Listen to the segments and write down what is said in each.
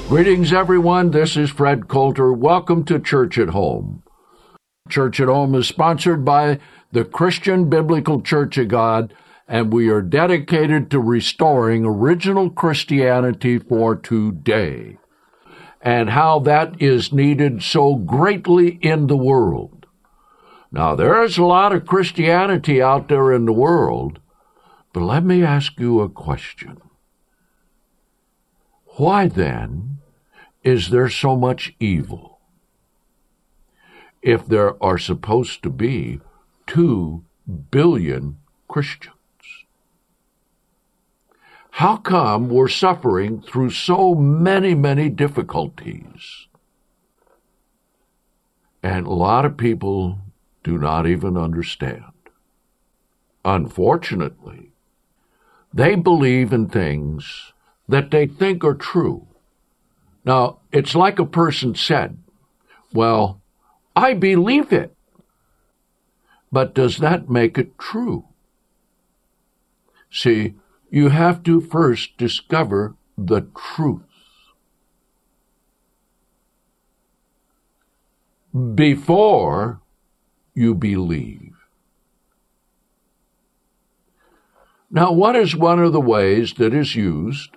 Greetings, everyone. This is Fred Coulter. Welcome to Church at Home. Church at Home is sponsored by the Christian Biblical Church of God, and we are dedicated to restoring original Christianity for today and how that is needed so greatly in the world. Now, there is a lot of Christianity out there in the world, but let me ask you a question. Why then is there so much evil if there are supposed to be 2 billion Christians? How come we're suffering through so many difficulties? And a lot of people do not even understand. Unfortunately, they believe in things that they think are true. Now, it's like a person said, well, I believe it. But does that make it true? See, you have to first discover the truth before you believe. Now, what is one of the ways that is used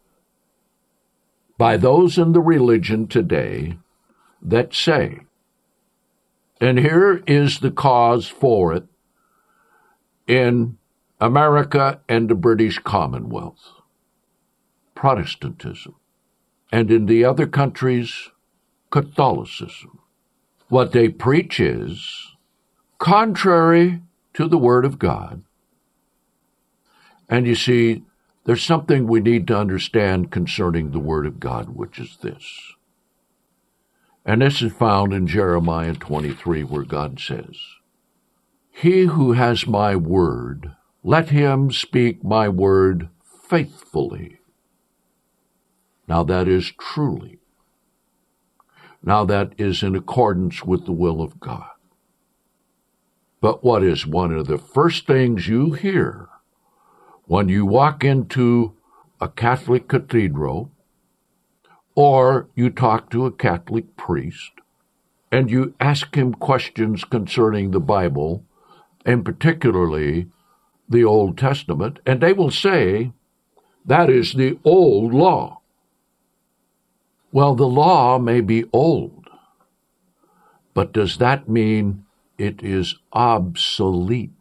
by those in the religion today that say, and here is the cause for it in America and the British Commonwealth, Protestantism, and in the other countries, Catholicism. What they preach is contrary to the Word of God. And you see, there's something we need to understand concerning the Word of God, which is this. And this is found in Jeremiah 23, where God says, He who has my word, let him speak my word faithfully. Now that is truly. Now that is in accordance with the will of God. But what is one of the first things you hear when you walk into a Catholic cathedral or you talk to a Catholic priest and you ask him questions concerning the Bible, and particularly the Old Testament, and they will say, that is the old law. Well, the law may be old, but does that mean it is obsolete?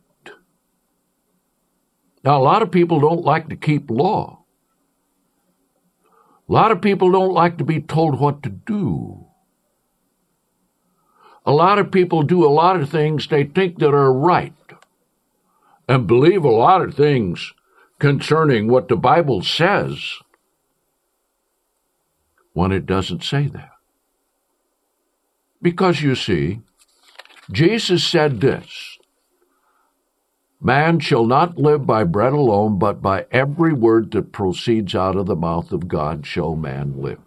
Now, a lot of people don't like to keep law. A lot of people don't like to be told what to do. A lot of people do a lot of things they think that are right and believe a lot of things concerning what the Bible says when it doesn't say that. Because you see, Jesus said this, man shall not live by bread alone, but by every word that proceeds out of the mouth of God shall man live.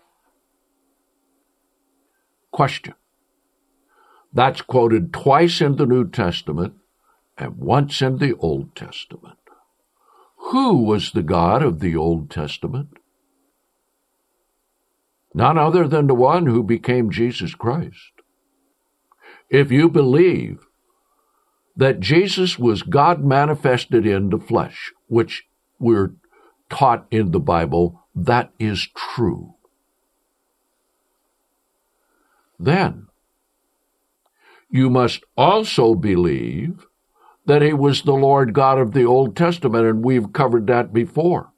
Question. That's quoted twice in the New Testament and once in the Old Testament. Who was the God of the Old Testament? None other than the one who became Jesus Christ. If you believe that Jesus was God manifested in the flesh, which we're taught in the Bible, that is true. Then, you must also believe that he was the Lord God of the Old Testament, and we've covered that before.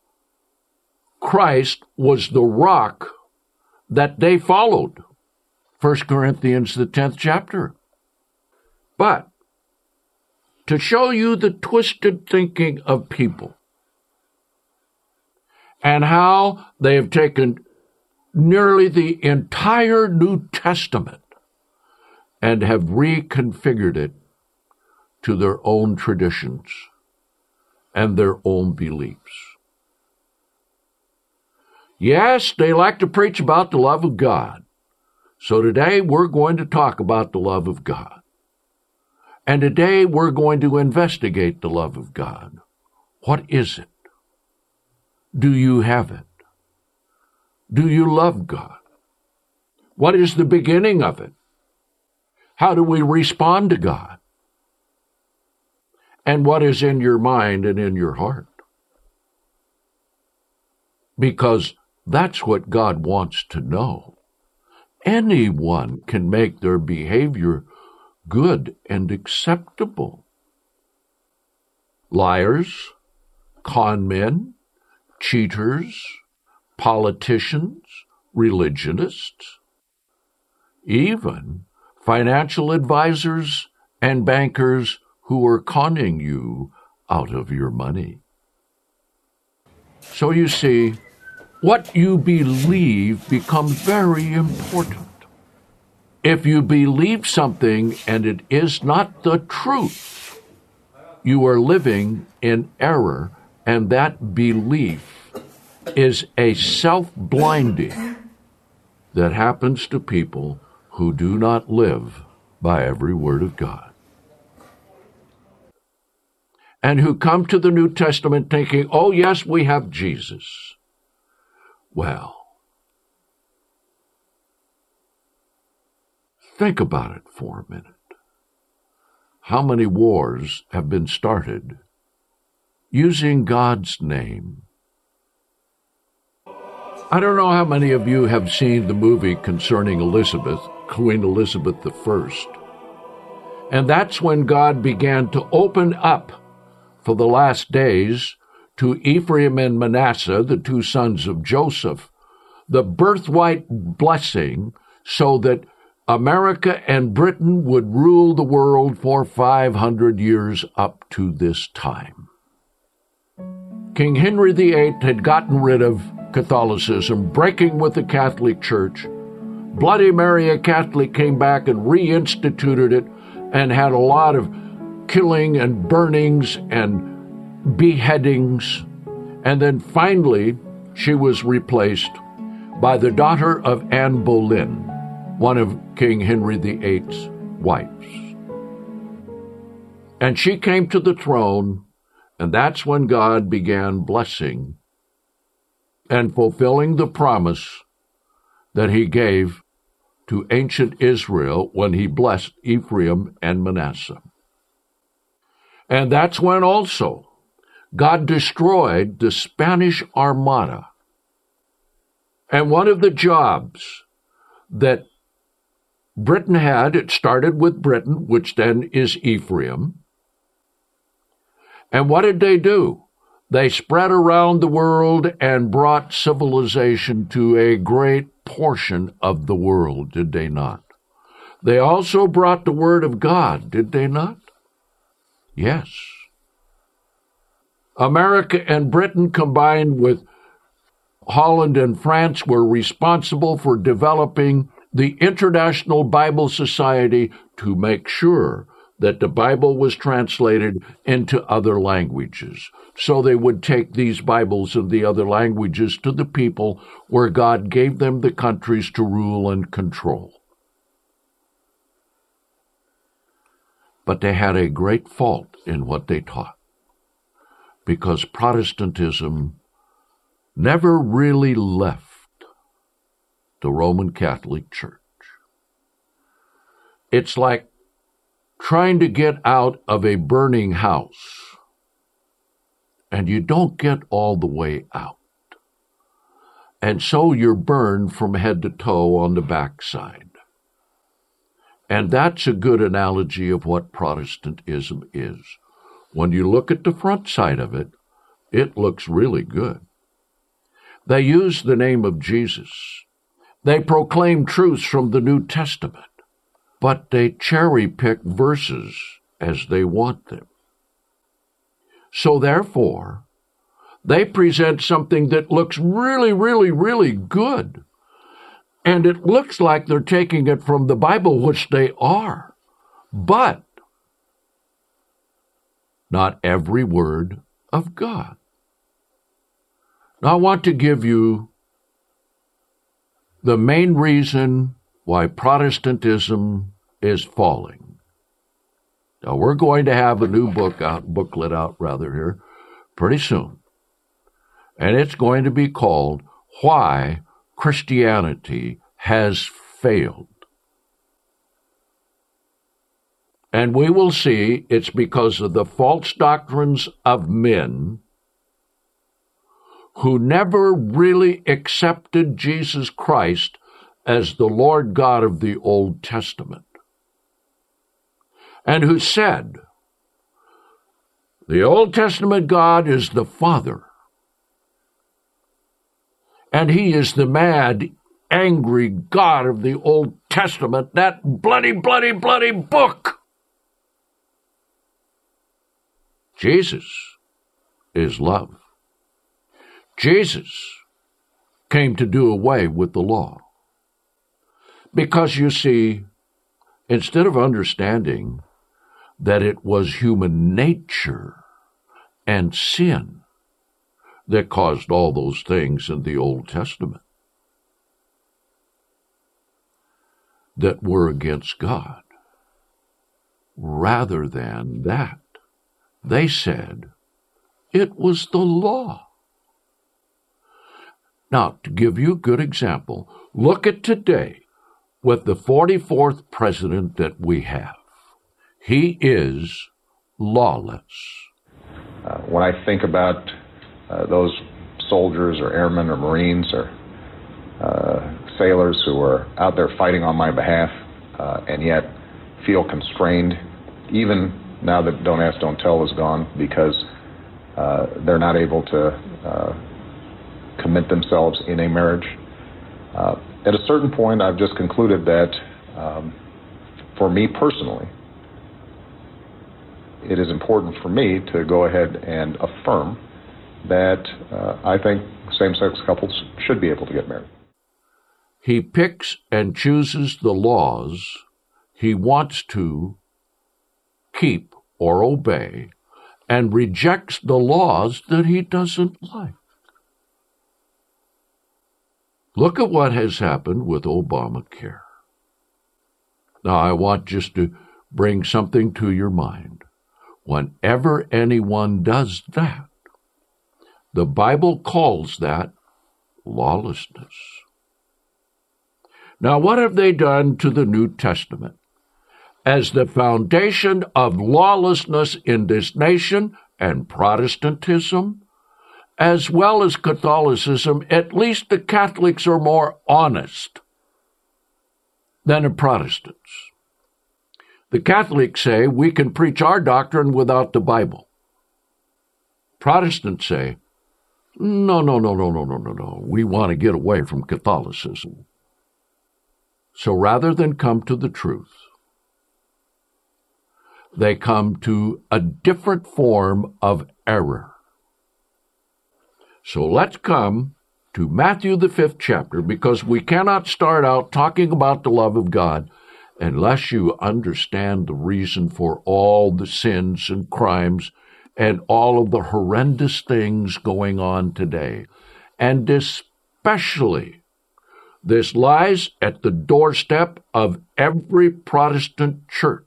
Christ was the rock that they followed. 1 Corinthians, the 10th chapter. But to show you the twisted thinking of people and how they have taken nearly the entire New Testament and have reconfigured it to their own traditions and their own beliefs. Yes, they like to preach about the love of God. So today we're going to talk about the love of God. And today we're going to investigate the love of God. What is it? Do you have it? Do you love God? What is the beginning of it? How do we respond to God? And what is in your mind and in your heart? Because that's what God wants to know. Anyone can make their behavior good and acceptable. Liars, con men, cheaters, politicians, religionists, even financial advisors and bankers who are conning you out of your money. So you see, what you believe becomes very important. If you believe something and it is not the truth, you are living in error, and that belief is a self-blinding that happens to people who do not live by every word of God, and who come to the New Testament thinking, oh yes, we have Jesus. Well, think about it for a minute. How many wars have been started using God's name? I don't know how many of you have seen the movie concerning Elizabeth, Queen Elizabeth I. And that's when God began to open up for the last days to Ephraim and Manasseh, the two sons of Joseph, the birthright blessing so that America and Britain would rule the world for 500 years up to this time. King Henry VIII had gotten rid of Catholicism, breaking with the Catholic Church. Bloody Mary, a Catholic, came back and reinstituted it and had a lot of killing and burnings and beheadings. And then finally, she was replaced by the daughter of Anne Boleyn, one of King Henry VIII's wives. And she came to the throne, and that's when God began blessing and fulfilling the promise that he gave to ancient Israel when he blessed Ephraim and Manasseh. And that's when also God destroyed the Spanish Armada. And one of the jobs that Britain had, it started with Britain, which then is Ephraim. And what did they do? They spread around the world and brought civilization to a great portion of the world, did they not? They also brought the Word of God, did they not? Yes. America and Britain combined with Holland and France were responsible for developing the International Bible Society to make sure that the Bible was translated into other languages. So they would take these Bibles in the other languages to the people where God gave them the countries to rule and control. But they had a great fault in what they taught, because Protestantism never really left the Roman Catholic Church. It's like trying to get out of a burning house, and you don't get all the way out. And so you're burned from head to toe on the backside. And that's a good analogy of what Protestantism is. When you look at the front side of it, it looks really good. They use the name of Jesus. They proclaim truths from the New Testament, but they cherry-pick verses as they want them. So therefore, they present something that looks really, really, really good. And it looks like they're taking it from the Bible, which they are. But not every word of God. Now, I want to give you the main reason why Protestantism is falling. Now, we're going to have a new booklet out here, pretty soon. And it's going to be called Why Christianity has failed. And we will see it's because of the false doctrines of men who never really accepted Jesus Christ as the Lord God of the Old Testament, and who said, the Old Testament God is the Father, and He is the mad, angry God of the Old Testament, that bloody, bloody, bloody book. Jesus is love. Jesus came to do away with the law. Because, you see, instead of understanding that it was human nature and sin that caused all those things in the Old Testament that were against God, rather than that, they said it was the law. Now, to give you a good example, look at today with the 44th president that we have. He is lawless. When I think about those soldiers or airmen or Marines or sailors who are out there fighting on my behalf and yet feel constrained, even now that Don't Ask, Don't Tell is gone, because they're not able to commit themselves in a marriage. At a certain point, I've just concluded that for me personally, it is important for me to go ahead and affirm that I think same-sex couples should be able to get married. He picks and chooses the laws he wants to keep or obey and rejects the laws that he doesn't like. Look at what has happened with Obamacare. Now, I want just to bring something to your mind. Whenever anyone does that, the Bible calls that lawlessness. Now, what have they done to the New Testament? As the foundation of lawlessness in this nation and Protestantism, as well as Catholicism, at least the Catholics are more honest than the Protestants. The Catholics say we can preach our doctrine without the Bible. Protestants say, no. We want to get away from Catholicism. So rather than come to the truth, they come to a different form of error. So let's come to Matthew, the 5th chapter, because we cannot start out talking about the love of God unless you understand the reason for all the sins and crimes and all of the horrendous things going on today. And especially, this lies at the doorstep of every Protestant church.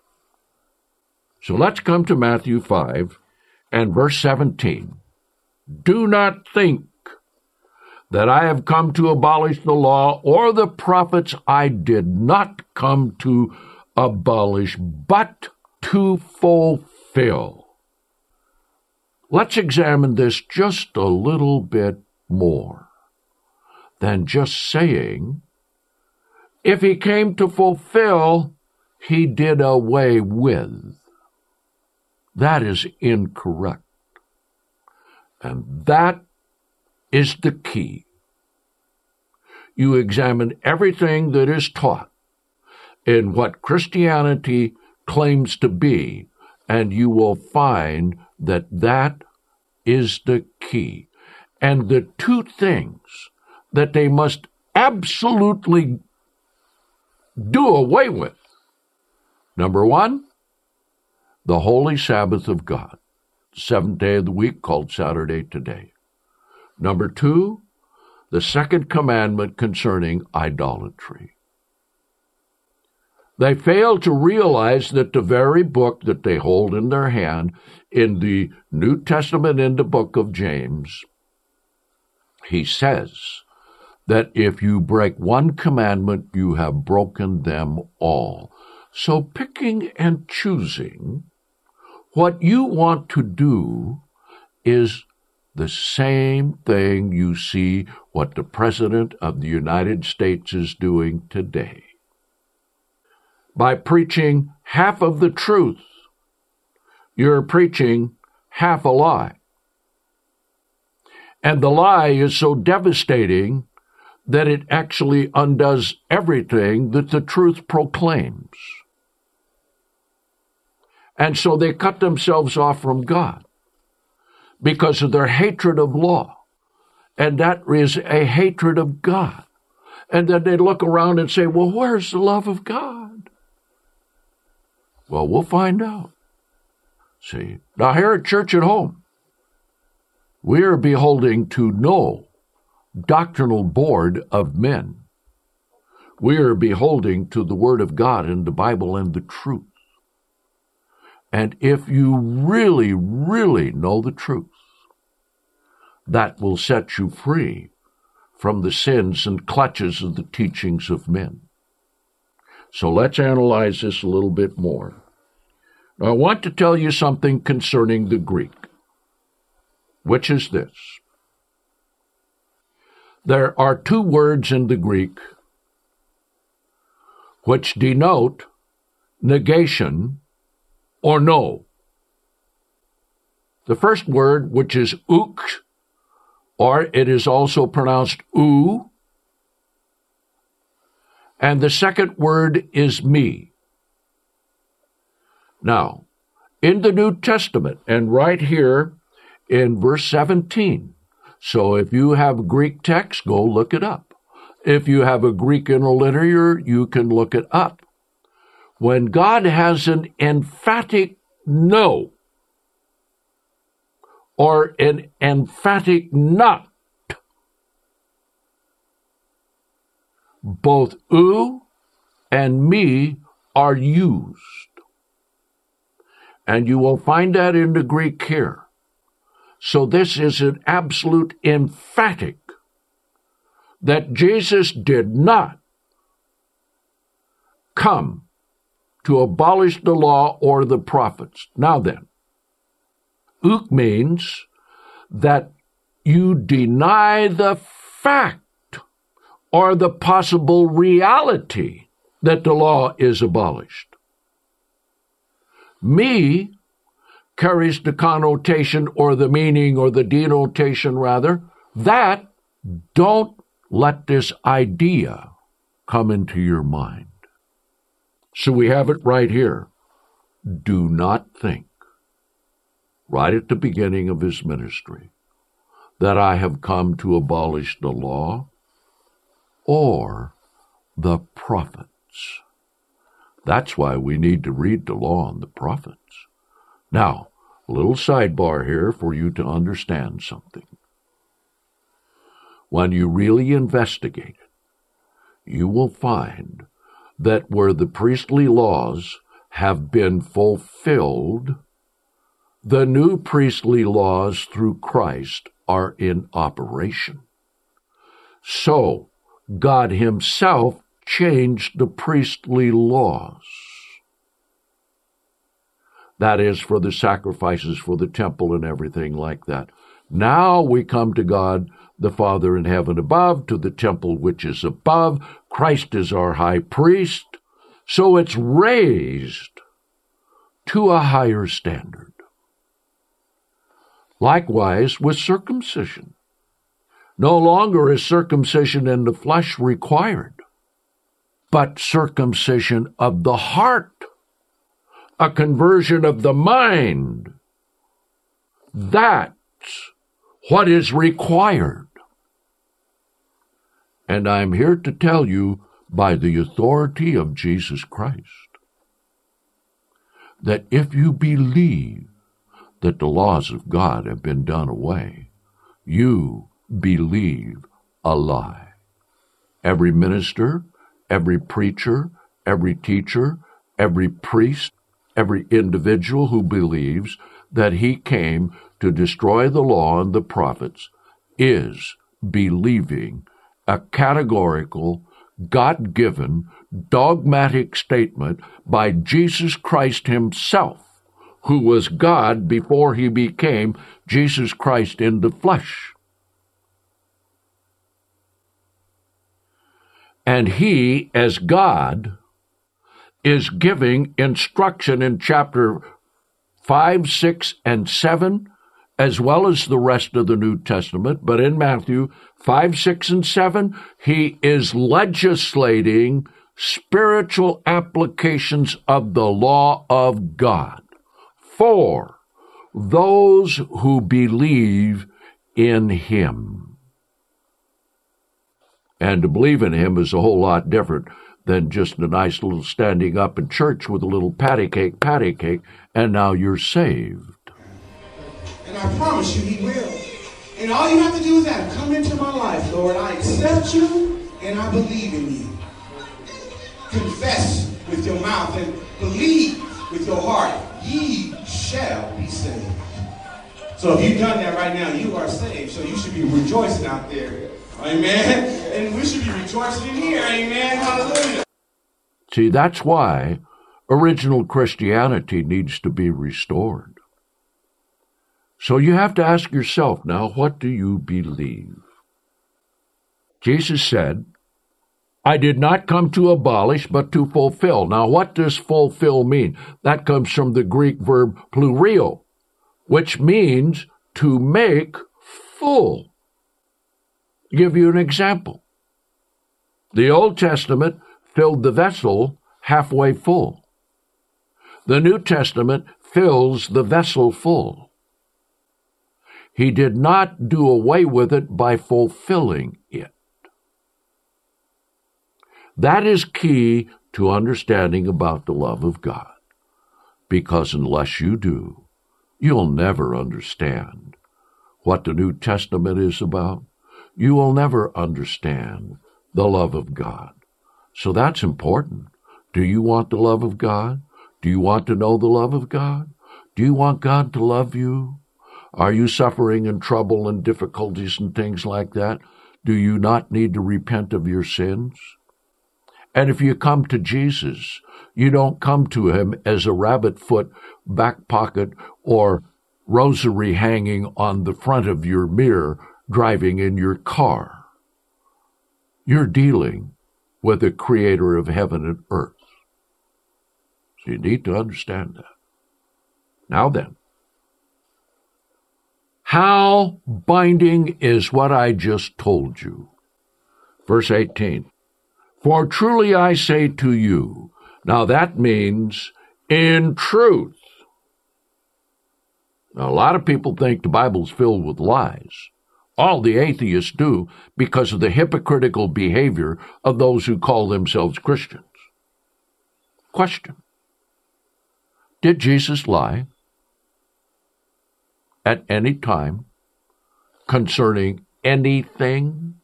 So let's come to Matthew 5 and verse 17. Do not think that I have come to abolish the law or the prophets. I did not come to abolish, but to fulfill. Let's examine this just a little bit more than just saying, if he came to fulfill, he did away with. That is incorrect. And that is the key. You examine everything that is taught in what Christianity claims to be, and you will find that that is the key. And the two things that they must absolutely do away with. Number one, the holy Sabbath of God, the seventh day of the week called Saturday today. Number two, the second commandment concerning idolatry. They fail to realize that the very book that they hold in their hand in the New Testament, in the book of James, he says that if you break one commandment, you have broken them all. So picking and choosing what you want to do is the same thing you see what the President of the United States is doing today. By preaching half of the truth, you're preaching half a lie. And the lie is so devastating that it actually undoes everything that the truth proclaims. And so they cut themselves off from God because of their hatred of law. And that is a hatred of God. And then they look around and say, well, where's the love of God? Well, we'll find out. See, now here at Church at Home, we are beholding to no doctrinal board of men. We are beholding to the Word of God and the Bible and the truth. And if you really, really know the truth, that will set you free from the sins and clutches of the teachings of men. So let's analyze this a little bit more. Now, I want to tell you something concerning the Greek, which is this. There are two words in the Greek which denote negation or no. The first word, which is uk, or it is also pronounced oo, and the second word is me. Now, in the New Testament, and right here in verse 17, so if you have Greek text, go look it up. If you have a Greek interlinear, you can look it up. When God has an emphatic no, or an emphatic not, both oo and me are used. And you will find that in the Greek here. So this is an absolute emphatic that Jesus did not come to abolish the law or the prophets. Now then, uk means that you deny the fact or the possible reality that the law is abolished. Me carries the connotation or the meaning or the denotation rather, that don't let this idea come into your mind. So we have it right here. Do not think, right at the beginning of his ministry, that I have come to abolish the law or the prophets. That's why we need to read the law and the prophets. Now, a little sidebar here for you to understand something. When you really investigate it, you will find that where the priestly laws have been fulfilled, the new priestly laws through Christ are in operation. So, God himself changed the priestly laws. That is, for the sacrifices for the temple and everything like that. Now we come to God, the Father in heaven above, to the temple which is above. Christ is our high priest. So it's raised to a higher standard. Likewise with circumcision. No longer is circumcision in the flesh required, but circumcision of the heart, a conversion of the mind. That's what is required. And I'm here to tell you, by the authority of Jesus Christ, that if you believe that the laws of God have been done away, you believe a lie. Every minister, every preacher, every teacher, every priest, every individual who believes that he came to destroy the law and the prophets is believing a categorical, God-given, dogmatic statement by Jesus Christ himself, who was God before he became Jesus Christ in the flesh. And he, as God, is giving instruction in chapter 5, 6, and 7, as well as the rest of the New Testament. But in Matthew 5, 6, and 7, he is legislating spiritual applications of the law of God for those who believe in him. And to believe in him is a whole lot different than just a nice little standing up in church with a little patty cake, and now you're saved. And I promise you he will. And all you have to do is that, come into my life, Lord. I accept you and I believe in you. Confess with your mouth and believe with your heart. Ye shall be saved. So if you've done that right now, you are saved. So you should be rejoicing out there. Amen. And we should be rejoicing in here. Amen. Hallelujah. See, that's why original Christianity needs to be restored. So you have to ask yourself now, what do you believe? Jesus said, I did not come to abolish, but to fulfill. Now, what does fulfill mean? That comes from the Greek verb plurio, which means to make full. I'll give you an example. The Old Testament filled the vessel halfway full. The New Testament fills the vessel full. He did not do away with it by fulfilling it. That is key to understanding about the love of God, because unless you do, you'll never understand what the New Testament is about. You will never understand the love of God. So that's important. Do you want the love of God? Do you want to know the love of God? Do you want God to love you? Are you suffering in trouble and difficulties and things like that? Do you not need to repent of your sins? And if you come to Jesus, you don't come to him as a rabbit foot, back pocket, or rosary hanging on the front of your mirror driving in your car. You're dealing with the creator of heaven and earth. So you need to understand that. Now then, how binding is what I just told you? Verse 18. For truly I say to you, now that means in truth. Now, a lot of people think the Bible's filled with lies. All the atheists do because of the hypocritical behavior of those who call themselves Christians. Question. Did Jesus lie at any time concerning anything?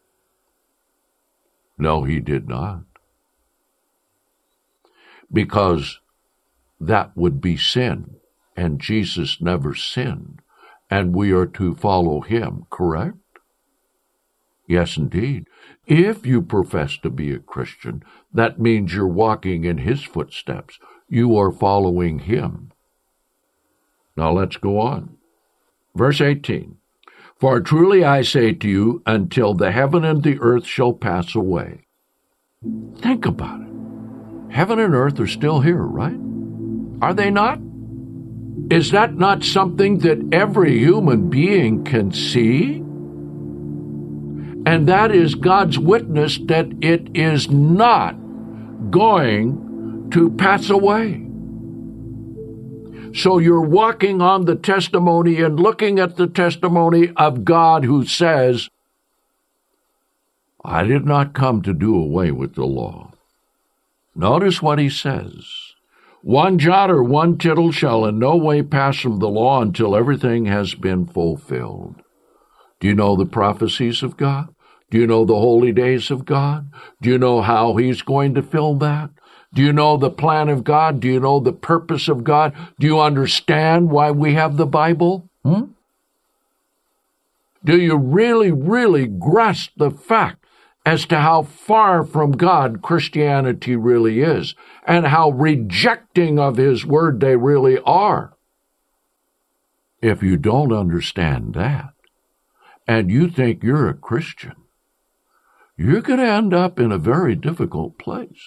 No, he did not. Because that would be sin, and Jesus never sinned, and we are to follow him, correct? Yes, indeed. If you profess to be a Christian, that means you're walking in his footsteps. You are following him. Now let's go on. Verse 18. For truly I say to you, until the heaven and the earth shall pass away. Think about it. Heaven and earth are still here, right? Are they not? Is that not something that every human being can see? And that is God's witness that it is not going to pass away. So you're walking on the testimony and looking at the testimony of God who says, I did not come to do away with the law. Notice what he says. One jot or one tittle shall in no way pass from the law until everything has been fulfilled. Do you know the prophecies of God? Do you know the holy days of God? Do you know how he's going to fill that? Do you know the plan of God? Do you know the purpose of God? Do you understand why we have the Bible? Do you really, really grasp the fact as to how far from God Christianity really is and how rejecting of His Word they really are. If you don't understand that, and you think you're a Christian, you're going to end up in a very difficult place,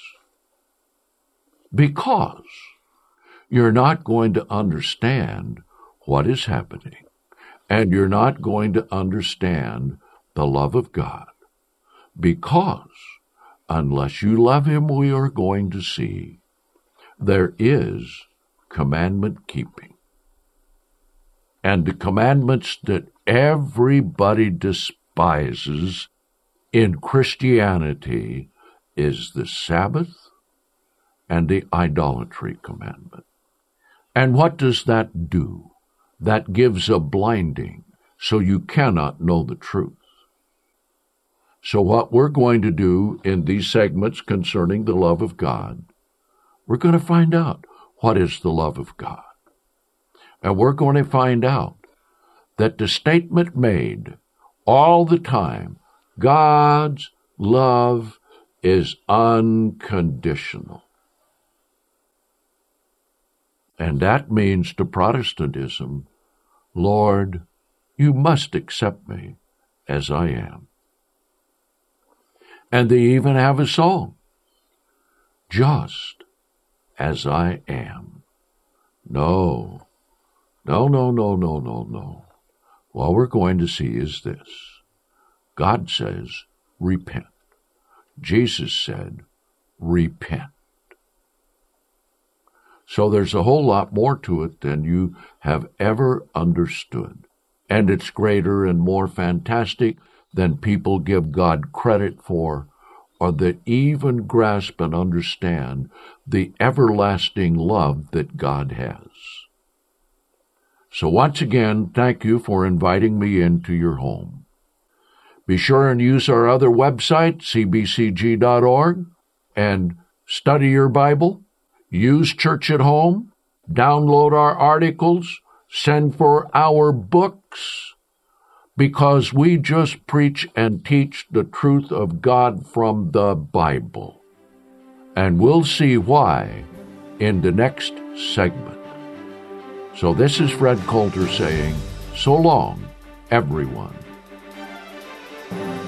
because you're not going to understand what is happening, and you're not going to understand the love of God, because unless you love Him, we are going to see there is commandment keeping. And the commandments that everybody despises in Christianity is the Sabbath and the idolatry commandment. And what does that do? That gives a blinding, so you cannot know the truth. So what we're going to do in these segments concerning the love of God, we're going to find out what is the love of God. And we're going to find out that the statement made all the time, God's love is unconditional. And that means to Protestantism, Lord, you must accept me as I am. And they even have a song, just as I am. No. What we're going to see is this. God says, repent. Jesus said, repent. So there's a whole lot more to it than you have ever understood. And it's greater and more fantastic than people give God credit for, or that even grasp and understand the everlasting love that God has. So once again, thank you for inviting me into your home. Be sure and use our other website, cbcg.org, and study your Bible. Use Church at Home. Download our articles. Send for our books. Because we just preach and teach the truth of God from the Bible. And we'll see why in the next segment. So this is Fred Coulter saying, so long, everyone.